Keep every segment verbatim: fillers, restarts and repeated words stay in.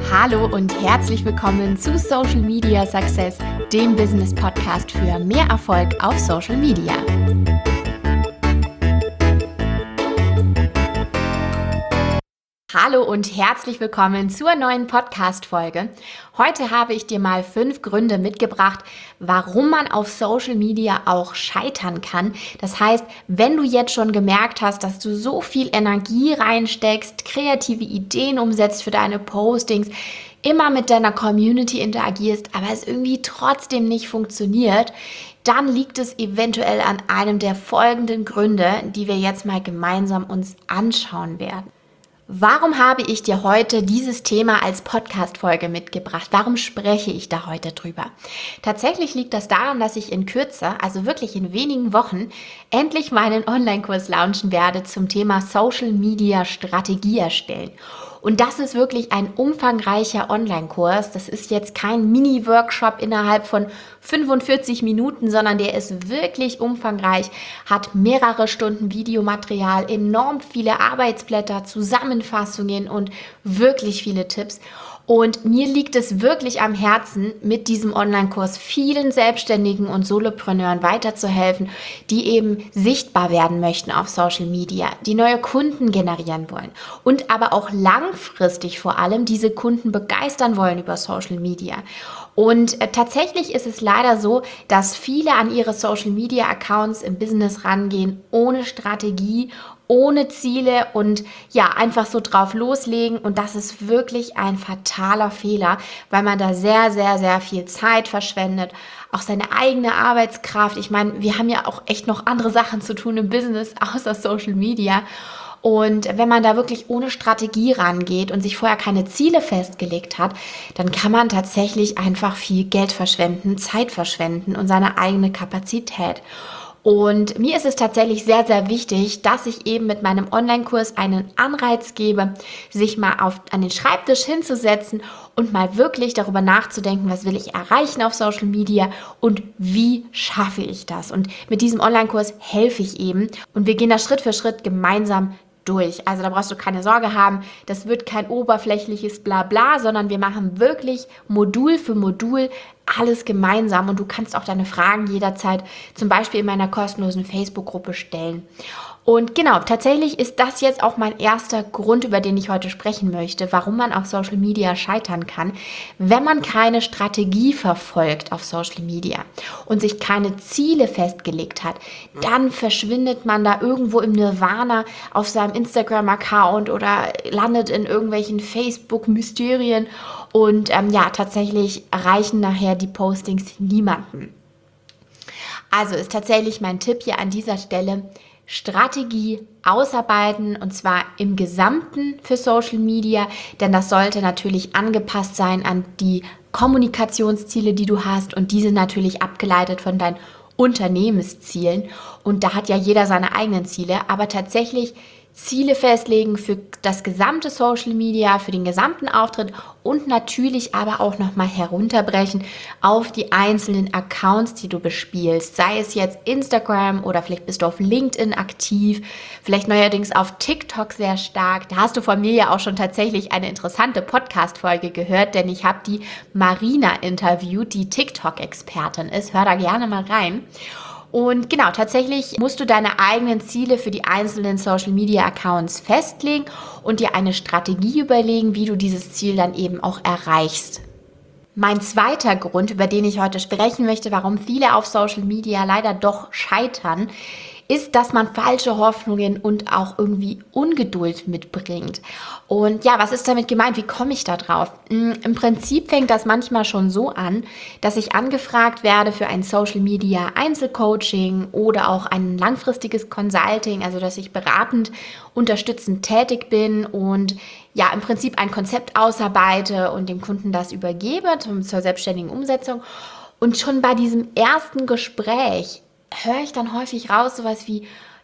Hallo und herzlich willkommen zu Social Media Success, dem Business Podcast für mehr Erfolg auf Social Media. Hallo und herzlich willkommen zur neuen Podcast-Folge. Heute habe ich dir mal fünf Gründe mitgebracht, warum man auf Social Media auch scheitern kann. Das heißt, wenn du jetzt schon gemerkt hast, dass du so viel Energie reinsteckst, kreative Ideen umsetzt für deine Postings, immer mit deiner Community interagierst, aber es irgendwie trotzdem nicht funktioniert, dann liegt es eventuell an einem der folgenden Gründe, die wir jetzt mal gemeinsam uns anschauen werden. Warum habe ich dir heute dieses Thema als Podcast-Folge mitgebracht? Warum spreche ich da heute drüber? Tatsächlich liegt das daran, dass ich in Kürze, also wirklich in wenigen Wochen, endlich meinen Online-Kurs launchen werde zum Thema Social Media Strategie erstellen. Und das ist wirklich ein umfangreicher Online-Kurs. Das ist jetzt kein Mini-Workshop innerhalb von fünfundvierzig Minuten, sondern der ist wirklich umfangreich, hat mehrere Stunden Videomaterial, enorm viele Arbeitsblätter, Zusammenfassungen und wirklich viele Tipps. Und mir liegt es wirklich am Herzen, mit diesem Online-Kurs vielen Selbstständigen und Solopreneuren weiterzuhelfen, die eben sichtbar werden möchten auf Social Media, die neue Kunden generieren wollen und aber auch langfristig vor allem diese Kunden begeistern wollen über Social Media. Und äh, tatsächlich ist es leider so, dass viele an ihre Social Media Accounts im Business rangehen, ohne Strategie, ohne Ziele und ja, einfach so drauf loslegen. Und das ist wirklich ein fataler Fehler, weil man da sehr, sehr, sehr viel Zeit verschwendet, auch seine eigene Arbeitskraft. Ich meine, wir haben ja auch echt noch andere Sachen zu tun im Business, außer Social Media. Und wenn man da wirklich ohne Strategie rangeht und sich vorher keine Ziele festgelegt hat, dann kann man tatsächlich einfach viel Geld verschwenden, Zeit verschwenden und seine eigene Kapazität. Und mir ist es tatsächlich sehr, sehr wichtig, dass ich eben mit meinem Online-Kurs einen Anreiz gebe, sich mal auf, an den Schreibtisch hinzusetzen und mal wirklich darüber nachzudenken, was will ich erreichen auf Social Media und wie schaffe ich das. Und mit diesem Online-Kurs helfe ich eben und wir gehen da Schritt für Schritt gemeinsam durch. Also da brauchst du keine Sorge haben, das wird kein oberflächliches Blabla, sondern wir machen wirklich Modul für Modul alles gemeinsam und du kannst auch deine Fragen jederzeit zum Beispiel in meiner kostenlosen Facebook-Gruppe stellen. Und genau, tatsächlich ist das jetzt auch mein erster Grund, über den ich heute sprechen möchte, warum man auf Social Media scheitern kann, wenn man keine Strategie verfolgt auf Social Media und sich keine Ziele festgelegt hat, dann verschwindet man da irgendwo im Nirvana auf seinem Instagram-Account oder landet in irgendwelchen Facebook-Mysterien und ähm, ja, tatsächlich erreichen nachher die Postings niemanden. Also ist tatsächlich mein Tipp hier an dieser Stelle, Strategie ausarbeiten und zwar im Gesamten für Social Media, denn das sollte natürlich angepasst sein an die Kommunikationsziele, die du hast und diese natürlich abgeleitet von deinen Unternehmenszielen und da hat ja jeder seine eigenen Ziele, aber tatsächlich Ziele festlegen für das gesamte Social Media, für den gesamten Auftritt und natürlich aber auch nochmal herunterbrechen auf die einzelnen Accounts, die du bespielst. Sei es jetzt Instagram oder vielleicht bist du auf LinkedIn aktiv, vielleicht neuerdings auf TikTok sehr stark. Da hast du von mir ja auch schon tatsächlich eine interessante Podcast-Folge gehört, denn ich habe die Marina interviewt, die TikTok-Expertin ist. Hör da gerne mal rein. Und genau, tatsächlich musst du deine eigenen Ziele für die einzelnen Social Media Accounts festlegen und dir eine Strategie überlegen, wie du dieses Ziel dann eben auch erreichst. Mein zweiter Grund, über den ich heute sprechen möchte, warum viele auf Social Media leider doch scheitern, ist, dass man falsche Hoffnungen und auch irgendwie Ungeduld mitbringt. Und ja, was ist damit gemeint? Wie komme ich da drauf? Im Prinzip fängt das manchmal schon so an, dass ich angefragt werde für ein Social Media Einzelcoaching oder auch ein langfristiges Consulting, also dass ich beratend, unterstützend tätig bin und ja, im Prinzip ein Konzept ausarbeite und dem Kunden das übergebe zur selbstständigen Umsetzung. Und schon bei diesem ersten Gespräch höre ich dann häufig raus, sowas wie,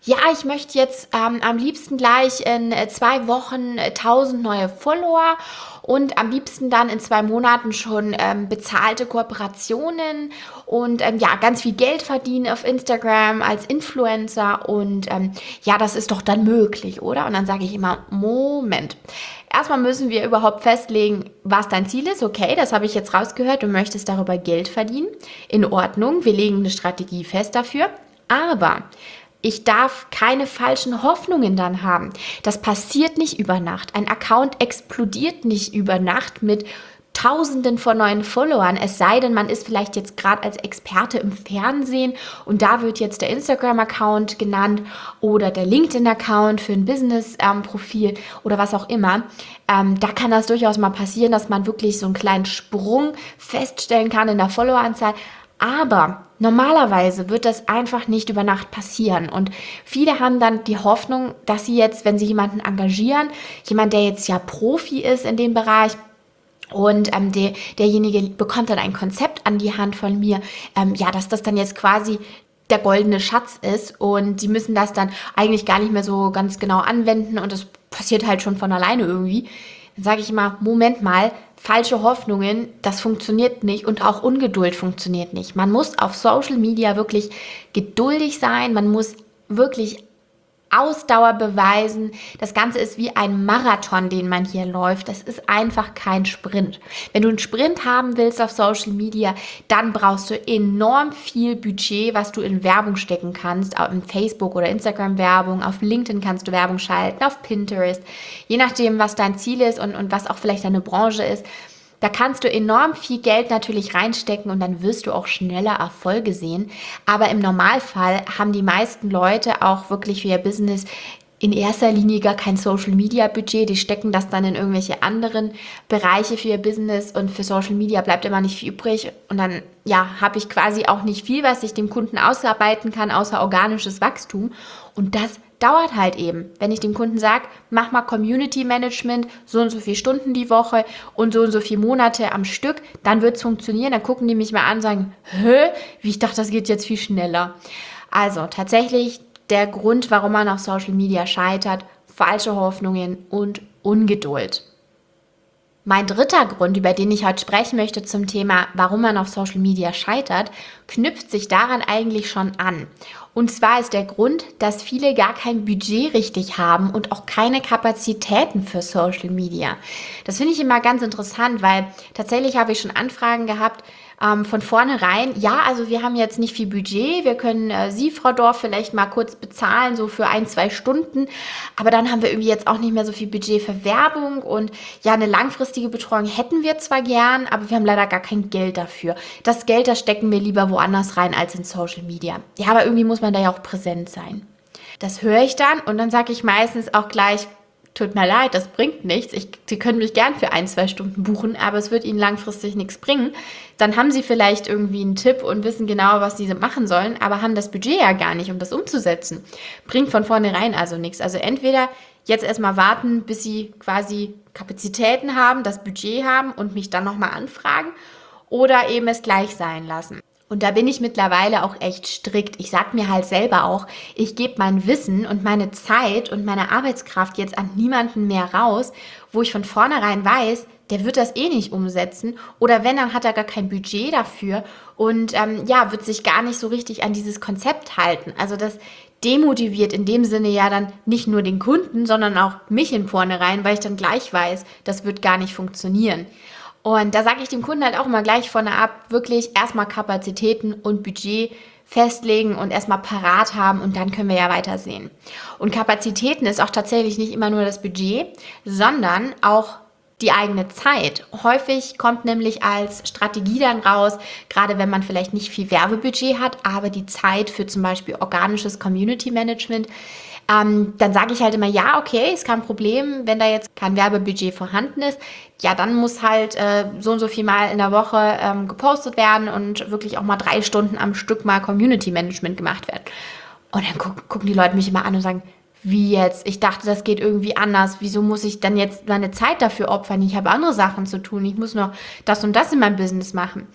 ja, ich möchte jetzt ähm, am liebsten gleich in äh, zwei Wochen äh, tausend neue Follower und am liebsten dann in zwei Monaten schon ähm, bezahlte Kooperationen und ähm, ja, ganz viel Geld verdienen auf Instagram als Influencer und ähm, ja, das ist doch dann möglich, oder? Und dann sage ich immer, Moment. Erstmal müssen wir überhaupt festlegen, was dein Ziel ist. Okay, das habe ich jetzt rausgehört, du möchtest darüber Geld verdienen. In Ordnung, wir legen eine Strategie fest dafür. Aber ich darf keine falschen Hoffnungen dann haben. Das passiert nicht über Nacht. Ein Account explodiert nicht über Nacht mit Tausenden von neuen Followern, es sei denn, man ist vielleicht jetzt gerade als Experte im Fernsehen und da wird jetzt der Instagram-Account genannt oder der LinkedIn-Account für ein Business-Profil ähm, oder was auch immer. Ähm, da kann das durchaus mal passieren, dass man wirklich so einen kleinen Sprung feststellen kann in der Followeranzahl. Aber normalerweise wird das einfach nicht über Nacht passieren. Und viele haben dann die Hoffnung, dass sie jetzt, wenn sie jemanden engagieren, jemand, der jetzt ja Profi ist in dem Bereich, und ähm, der, derjenige bekommt dann ein Konzept an die Hand von mir, ähm, ja, dass das dann jetzt quasi der goldene Schatz ist und sie müssen das dann eigentlich gar nicht mehr so ganz genau anwenden und das passiert halt schon von alleine irgendwie. Dann sage ich immer, Moment mal, falsche Hoffnungen, das funktioniert nicht und auch Ungeduld funktioniert nicht. Man muss auf Social Media wirklich geduldig sein, man muss wirklich Ausdauer beweisen. Das Ganze ist wie ein Marathon, den man hier läuft. Das ist einfach kein Sprint. Wenn du einen Sprint haben willst auf Social Media, dann brauchst du enorm viel Budget, was du in Werbung stecken kannst. Auch in Facebook oder Instagram Werbung, auf LinkedIn kannst du Werbung schalten, auf Pinterest. Je nachdem, was dein Ziel ist und, und was auch vielleicht deine Branche ist. Da kannst du enorm viel Geld natürlich reinstecken und dann wirst du auch schneller Erfolge sehen. Aber im Normalfall haben die meisten Leute auch wirklich für ihr Business in erster Linie gar kein Social-Media-Budget. Die stecken das dann in irgendwelche anderen Bereiche für ihr Business und für Social Media bleibt immer nicht viel übrig. Und dann ja, habe ich quasi auch nicht viel, was ich dem Kunden ausarbeiten kann, außer organisches Wachstum. Und das dauert halt eben. Wenn ich dem Kunden sage, mach mal Community Management, so und so viele Stunden die Woche und so und so viele Monate am Stück, dann wird es funktionieren. Dann gucken die mich mal an und sagen, hä, wie ich dachte, das geht jetzt viel schneller. Also tatsächlich der Grund, warum man auf Social Media scheitert, falsche Hoffnungen und Ungeduld. Mein dritter Grund, über den ich heute sprechen möchte zum Thema, warum man auf Social Media scheitert, knüpft sich daran eigentlich schon an. Und zwar ist der Grund, dass viele gar kein Budget richtig haben und auch keine Kapazitäten für Social Media. Das finde ich immer ganz interessant, weil tatsächlich habe ich schon Anfragen gehabt, ähm, von vornherein, ja, also wir haben jetzt nicht viel Budget, wir können äh, Sie, Frau Dorf, vielleicht mal kurz bezahlen, so für ein, zwei Stunden, aber dann haben wir irgendwie jetzt auch nicht mehr so viel Budget für Werbung und ja, eine langfristige Betreuung hätten wir zwar gern, aber wir haben leider gar kein Geld dafür. Das Geld, das stecken wir lieber woanders rein als in Social Media. Ja, aber irgendwie muss man da ja auch präsent sein. Das höre ich dann und dann sage ich meistens auch gleich, tut mir leid, das bringt nichts. Ich, Sie können mich gern für ein, zwei Stunden buchen, aber es wird Ihnen langfristig nichts bringen. Dann haben Sie vielleicht irgendwie einen Tipp und wissen genau, was Sie machen sollen, aber haben das Budget ja gar nicht, um das umzusetzen. Bringt von vornherein also nichts. Also entweder jetzt erstmal warten, bis Sie quasi Kapazitäten haben, das Budget haben und mich dann nochmal anfragen oder eben es gleich sein lassen. Und da bin ich mittlerweile auch echt strikt. Ich sage mir halt selber auch, ich gebe mein Wissen und meine Zeit und meine Arbeitskraft jetzt an niemanden mehr raus, wo ich von vornherein weiß, der wird das eh nicht umsetzen. Oder wenn, dann hat er gar kein Budget dafür und ähm, ja, wird sich gar nicht so richtig an dieses Konzept halten. Also das demotiviert in dem Sinne ja dann nicht nur den Kunden, sondern auch mich in vornherein, weil ich dann gleich weiß, das wird gar nicht funktionieren. Und da sage ich dem Kunden halt auch immer gleich vorne ab, wirklich erstmal Kapazitäten und Budget festlegen und erstmal parat haben und dann können wir ja weitersehen. Und Kapazitäten ist auch tatsächlich nicht immer nur das Budget, sondern auch die eigene Zeit. Häufig kommt nämlich als Strategie dann raus, gerade wenn man vielleicht nicht viel Werbebudget hat, aber die Zeit für zum Beispiel organisches Community Management, ähm, dann sage ich halt immer, ja, okay, ist kein Problem, wenn da jetzt kein Werbebudget vorhanden ist, ja, dann muss halt äh, so und so viel Mal in der Woche ähm, gepostet werden und wirklich auch mal drei Stunden am Stück mal Community Management gemacht werden. Und dann guck, gucken die Leute mich immer an und sagen, wie jetzt? Ich dachte, das geht irgendwie anders. Wieso muss ich dann jetzt meine Zeit dafür opfern? Ich habe andere Sachen zu tun. Ich muss noch das und das in meinem Business machen.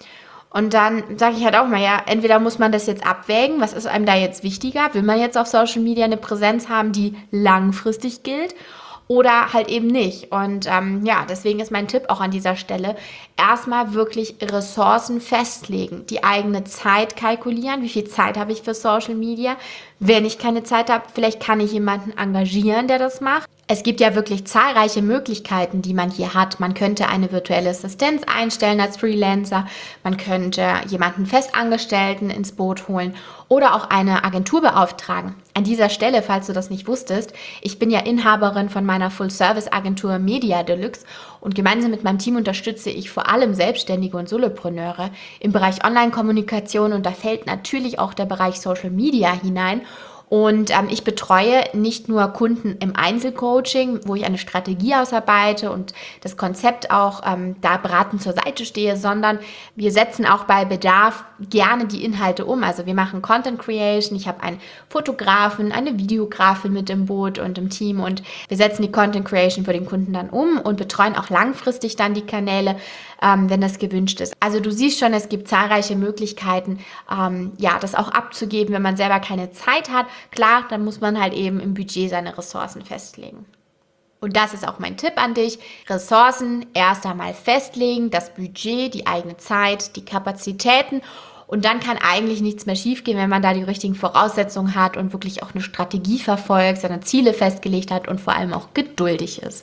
Und dann sage ich halt auch mal, ja, entweder muss man das jetzt abwägen, was ist einem da jetzt wichtiger? Will man jetzt auf Social Media eine Präsenz haben, die langfristig gilt? Oder halt eben nicht. Und ähm, ja, deswegen ist mein Tipp auch an dieser Stelle, erstmal wirklich Ressourcen festlegen, die eigene Zeit kalkulieren, wie viel Zeit habe ich für Social Media. Wenn ich keine Zeit habe, vielleicht kann ich jemanden engagieren, der das macht. Es gibt ja wirklich zahlreiche Möglichkeiten, die man hier hat. Man könnte eine virtuelle Assistenz einstellen als Freelancer, man könnte jemanden Festangestellten ins Boot holen oder auch eine Agentur beauftragen. An dieser Stelle, falls du das nicht wusstest, ich bin ja Inhaberin von meiner Full-Service-Agentur Media Deluxe und gemeinsam mit meinem Team unterstütze ich vor allem Selbstständige und Solopreneure im Bereich Online-Kommunikation und da fällt natürlich auch der Bereich Social Media hinein. Und ähm, ich betreue nicht nur Kunden im Einzelcoaching, wo ich eine Strategie ausarbeite und das Konzept auch ähm, da beratend zur Seite stehe, sondern wir setzen auch bei Bedarf gerne die Inhalte um. Also wir machen Content Creation, ich habe einen Fotografen, eine Videografin mit im Boot und im Team und wir setzen die Content Creation für den Kunden dann um und betreuen auch langfristig dann die Kanäle, ähm, wenn das gewünscht ist. Also du siehst schon, es gibt zahlreiche Möglichkeiten, ähm, ja, das auch abzugeben, wenn man selber keine Zeit hat. Klar, dann muss man halt eben im Budget seine Ressourcen festlegen. Und das ist auch mein Tipp an dich. Ressourcen erst einmal festlegen, das Budget, die eigene Zeit, die Kapazitäten. Und dann kann eigentlich nichts mehr schiefgehen, wenn man da die richtigen Voraussetzungen hat und wirklich auch eine Strategie verfolgt, seine Ziele festgelegt hat und vor allem auch geduldig ist.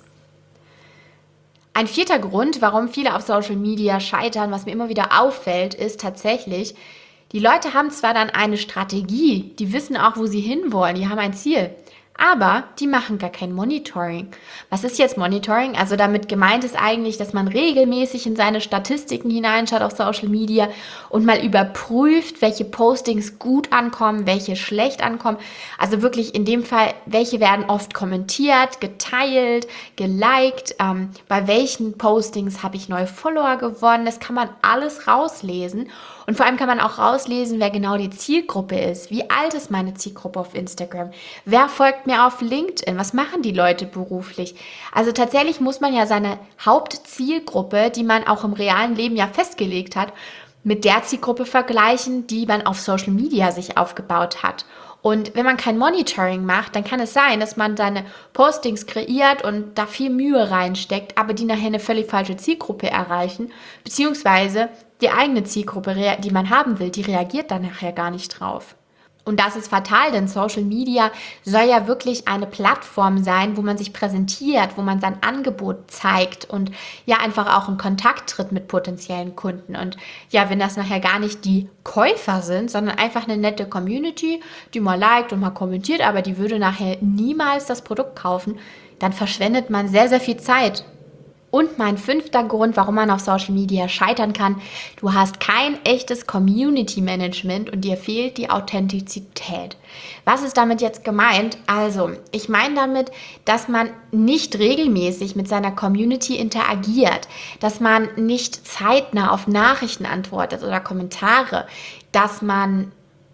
Ein vierter Grund, warum viele auf Social Media scheitern, was mir immer wieder auffällt, ist tatsächlich, die Leute haben zwar dann eine Strategie, die wissen auch, wo sie hinwollen, die haben ein Ziel, aber die machen gar kein Monitoring. Was ist jetzt Monitoring? Also damit gemeint ist eigentlich, dass man regelmäßig in seine Statistiken hineinschaut auf Social Media und mal überprüft, welche Postings gut ankommen, welche schlecht ankommen. Also wirklich in dem Fall, welche werden oft kommentiert, geteilt, geliked, ähm, bei welchen Postings habe ich neue Follower gewonnen. Das kann man alles rauslesen. Und vor allem kann man auch rauslesen, wer genau die Zielgruppe ist. Wie alt ist meine Zielgruppe auf Instagram? Wer folgt mir auf LinkedIn? Was machen die Leute beruflich? Also tatsächlich muss man ja seine Hauptzielgruppe, die man auch im realen Leben ja festgelegt hat, mit der Zielgruppe vergleichen, die man auf Social Media sich aufgebaut hat. Und wenn man kein Monitoring macht, dann kann es sein, dass man seine Postings kreiert und da viel Mühe reinsteckt, aber die nachher eine völlig falsche Zielgruppe erreichen, beziehungsweise die eigene Zielgruppe, die man haben will, die reagiert dann nachher gar nicht drauf. Und das ist fatal, denn Social Media soll ja wirklich eine Plattform sein, wo man sich präsentiert, wo man sein Angebot zeigt und ja einfach auch in Kontakt tritt mit potenziellen Kunden. Und ja, wenn das nachher gar nicht die Käufer sind, sondern einfach eine nette Community, die mal liked und mal kommentiert, aber die würde nachher niemals das Produkt kaufen, dann verschwendet man sehr, sehr viel Zeit. Und mein fünfter Grund, warum man auf Social Media scheitern kann, du hast kein echtes Community Management und dir fehlt die Authentizität. Was ist damit jetzt gemeint? Also, ich meine damit, dass man nicht regelmäßig mit seiner Community interagiert, dass man nicht zeitnah auf Nachrichten antwortet oder Kommentare, dass man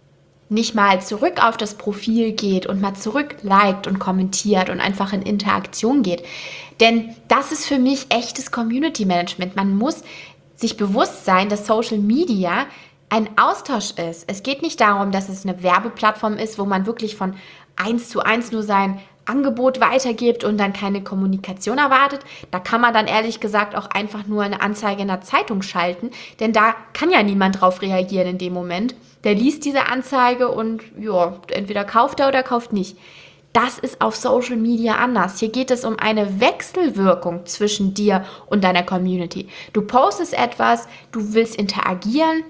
nicht mal zurück auf das Profil geht und mal zurück liked und kommentiert und einfach in Interaktion geht. Denn das ist für mich echtes Community Management. Man muss sich bewusst sein, dass Social Media ein Austausch ist. Es geht nicht darum, dass es eine Werbeplattform ist, wo man wirklich von eins zu eins nur sein Angebot weitergibt und dann keine Kommunikation erwartet. Da kann man dann ehrlich gesagt auch einfach nur eine Anzeige in der Zeitung schalten, denn da kann ja niemand drauf reagieren in dem Moment. Der liest diese Anzeige und ja, entweder kauft er oder kauft nicht. Das ist auf Social Media anders. Hier geht es um eine Wechselwirkung zwischen dir und deiner Community. Du postest etwas, du willst interagieren,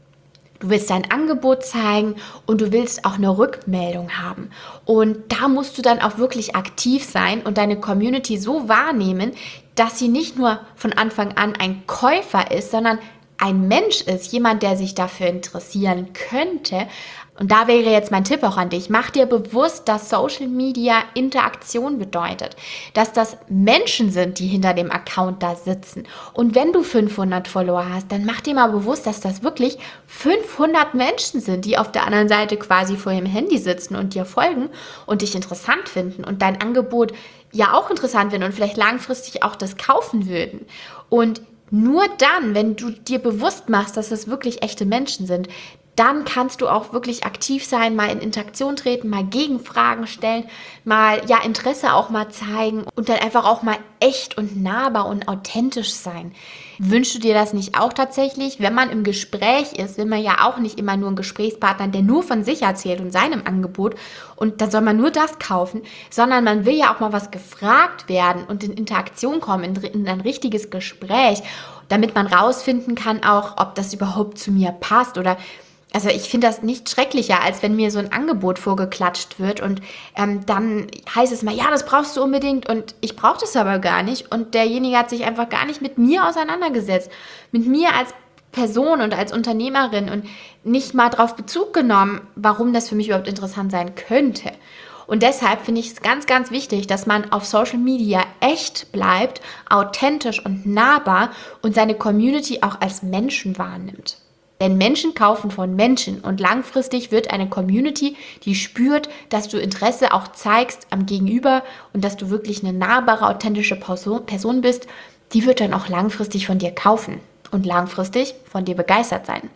du willst dein Angebot zeigen und du willst auch eine Rückmeldung haben. Und da musst du dann auch wirklich aktiv sein und deine Community so wahrnehmen, dass sie nicht nur von Anfang an ein Käufer ist, sondern ein Mensch ist, jemand, der sich dafür interessieren könnte. Und da wäre jetzt mein Tipp auch an dich. Mach dir bewusst, dass Social Media Interaktion bedeutet. Dass das Menschen sind, die hinter dem Account da sitzen. Und wenn du fünfhundert Follower hast, dann mach dir mal bewusst, dass das wirklich fünfhundert Menschen sind, die auf der anderen Seite quasi vor ihrem Handy sitzen und dir folgen und dich interessant finden und dein Angebot ja auch interessant finden und vielleicht langfristig auch das kaufen würden. Und Nur dann, wenn du dir bewusst machst, dass es wirklich echte Menschen sind, dann kannst du auch wirklich aktiv sein, mal in Interaktion treten, mal Gegenfragen stellen, mal ja Interesse auch mal zeigen und dann einfach auch mal echt und nahbar und authentisch sein. Wünschst du dir das nicht auch tatsächlich? Wenn man im Gespräch ist, will man ja auch nicht immer nur einen Gesprächspartner, der nur von sich erzählt und seinem Angebot und dann soll man nur das kaufen, sondern man will ja auch mal was gefragt werden und in Interaktion kommen, in, in ein richtiges Gespräch, damit man rausfinden kann auch, ob das überhaupt zu mir passt oder also ich finde das nicht schrecklicher, als wenn mir so ein Angebot vorgeklatscht wird und ähm, dann heißt es mal, ja, das brauchst du unbedingt und ich brauche das aber gar nicht und derjenige hat sich einfach gar nicht mit mir auseinandergesetzt, mit mir als Person und als Unternehmerin und nicht mal darauf Bezug genommen, warum das für mich überhaupt interessant sein könnte. Und deshalb finde ich es ganz, ganz wichtig, dass man auf Social Media echt bleibt, authentisch und nahbar und seine Community auch als Menschen wahrnimmt. Denn Menschen kaufen von Menschen und langfristig wird eine Community, die spürt, dass du Interesse auch zeigst am Gegenüber und dass du wirklich eine nahbare, authentische Person bist, die wird dann auch langfristig von dir kaufen und langfristig von dir begeistert sein.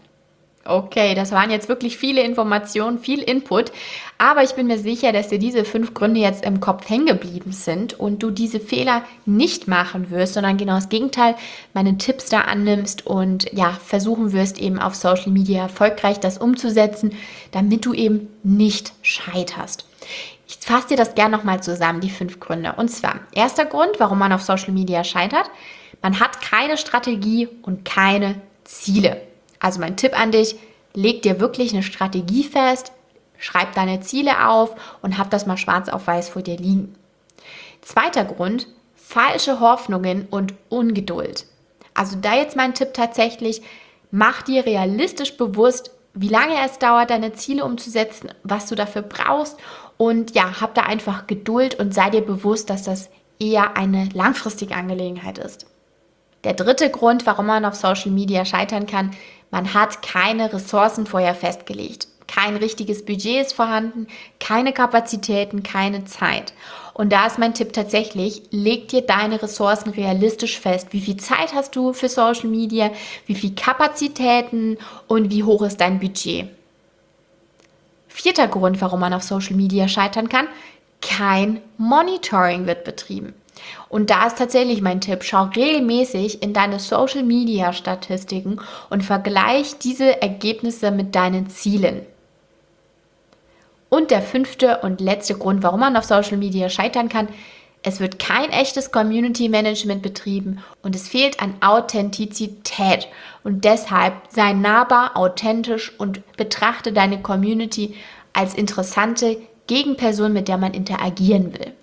Okay, das waren jetzt wirklich viele Informationen, viel Input, aber ich bin mir sicher, dass dir diese fünf Gründe jetzt im Kopf hängen geblieben sind und du diese Fehler nicht machen wirst, sondern genau das Gegenteil, meine Tipps da annimmst und ja, versuchen wirst eben auf Social Media erfolgreich das umzusetzen, damit du eben nicht scheiterst. Ich fasse dir das gerne nochmal zusammen, die fünf Gründe. Und zwar, erster Grund, warum man auf Social Media scheitert, man hat keine Strategie und keine Ziele. Also mein Tipp an dich, leg dir wirklich eine Strategie fest, schreib deine Ziele auf und hab das mal schwarz auf weiß vor dir liegen. Zweiter Grund, falsche Hoffnungen und Ungeduld. Also da jetzt mein Tipp tatsächlich, mach dir realistisch bewusst, wie lange es dauert, deine Ziele umzusetzen, was du dafür brauchst und ja, hab da einfach Geduld und sei dir bewusst, dass das eher eine langfristige Angelegenheit ist. Der dritte Grund, warum man auf Social Media scheitern kann, man hat keine Ressourcen vorher festgelegt. Kein richtiges Budget ist vorhanden, keine Kapazitäten, keine Zeit. Und da ist mein Tipp tatsächlich, leg dir deine Ressourcen realistisch fest. Wie viel Zeit hast du für Social Media, wie viel Kapazitäten und wie hoch ist dein Budget? Vierter Grund, warum man auf Social Media scheitern kann, kein Monitoring wird betrieben. Und da ist tatsächlich mein Tipp, schau regelmäßig in deine Social-Media-Statistiken und vergleich diese Ergebnisse mit deinen Zielen. Und der fünfte und letzte Grund, warum man auf Social Media scheitern kann, es wird kein echtes Community-Management betrieben und es fehlt an Authentizität. Und deshalb sei nahbar, authentisch und betrachte deine Community als interessante Gegenperson, mit der man interagieren will.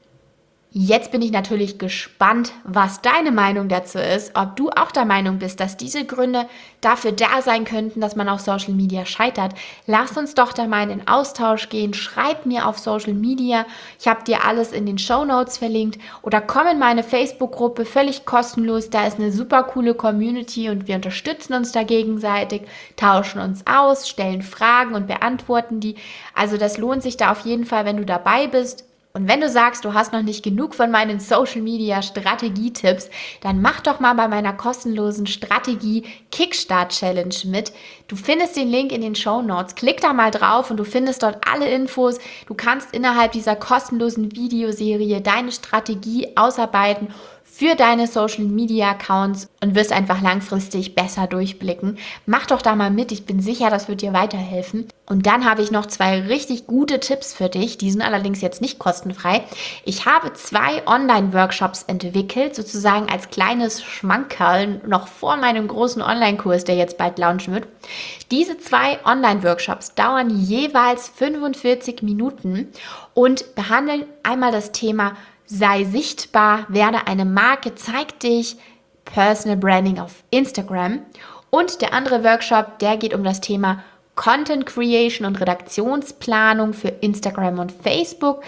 Jetzt bin ich natürlich gespannt, was deine Meinung dazu ist, ob du auch der Meinung bist, dass diese Gründe dafür da sein könnten, dass man auf Social Media scheitert. Lass uns doch da mal in den Austausch gehen, schreib mir auf Social Media, ich habe dir alles in den Shownotes verlinkt oder komm in meine Facebook-Gruppe, völlig kostenlos, da ist eine super coole Community und wir unterstützen uns da gegenseitig, tauschen uns aus, stellen Fragen und beantworten die. Also das lohnt sich da auf jeden Fall, wenn du dabei bist. Und wenn du sagst, du hast noch nicht genug von meinen Social Media Strategie-Tipps, dann mach doch mal bei meiner kostenlosen Strategie Kickstart Challenge mit. Du findest den Link in den Shownotes. Klick da mal drauf und du findest dort alle Infos. Du kannst innerhalb dieser kostenlosen Videoserie deine Strategie ausarbeiten für deine Social Media Accounts und wirst einfach langfristig besser durchblicken. Mach doch da mal mit, ich bin sicher, das wird dir weiterhelfen. Und dann habe ich noch zwei richtig gute Tipps für dich, die sind allerdings jetzt nicht kostenfrei. Ich habe zwei Online-Workshops entwickelt, sozusagen als kleines Schmankerl noch vor meinem großen Online-Kurs, der jetzt bald launchen wird. Diese zwei Online-Workshops dauern jeweils fünfundvierzig Minuten und behandeln einmal das Thema Sei sichtbar, werde eine Marke, zeig dich, Personal Branding auf Instagram. Und der andere Workshop, der geht um das Thema Content Creation und Redaktionsplanung für Instagram und Facebook.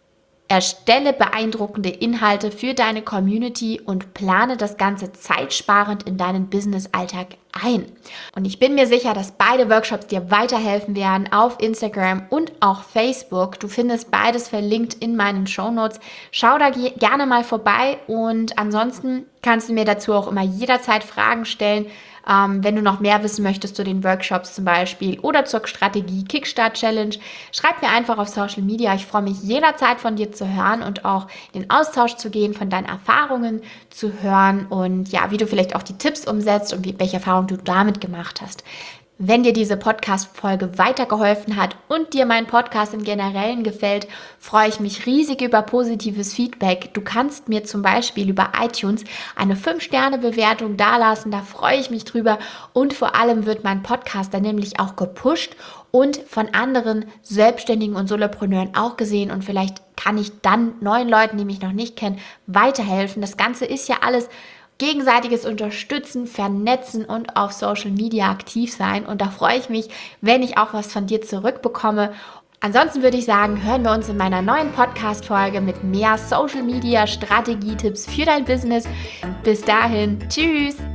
Erstelle beeindruckende Inhalte für deine Community und plane das Ganze zeitsparend in deinen Business-Alltag ein. Und ich bin mir sicher, dass beide Workshops dir weiterhelfen werden auf Instagram und auch Facebook. Du findest beides verlinkt in meinen Shownotes. Schau da gerne mal vorbei und ansonsten kannst du mir dazu auch immer jederzeit Fragen stellen. Ähm, wenn du noch mehr wissen möchtest zu den Workshops zum Beispiel oder zur Strategie Kickstart Challenge, schreib mir einfach auf Social Media. Ich freue mich jederzeit von dir zu hören und auch in den Austausch zu gehen, von deinen Erfahrungen zu hören und ja, wie du vielleicht auch die Tipps umsetzt und wie, welche Erfahrungen du damit gemacht hast. Wenn dir diese Podcast-Folge weitergeholfen hat und dir mein Podcast im Generellen gefällt, freue ich mich riesig über positives Feedback. Du kannst mir zum Beispiel über iTunes eine fünf Sterne Bewertung dalassen, da freue ich mich drüber. Und vor allem wird mein Podcast dann nämlich auch gepusht und von anderen Selbstständigen und Solopreneuren auch gesehen. Und vielleicht kann ich dann neuen Leuten, die mich noch nicht kennen, weiterhelfen. Das Ganze ist ja alles gegenseitiges Unterstützen, Vernetzen und auf Social Media aktiv sein. Und da freue ich mich, wenn ich auch was von dir zurückbekomme. Ansonsten würde ich sagen, hören wir uns in meiner neuen Podcast-Folge mit mehr Social Media Strategietipps für dein Business. Bis dahin, tschüss!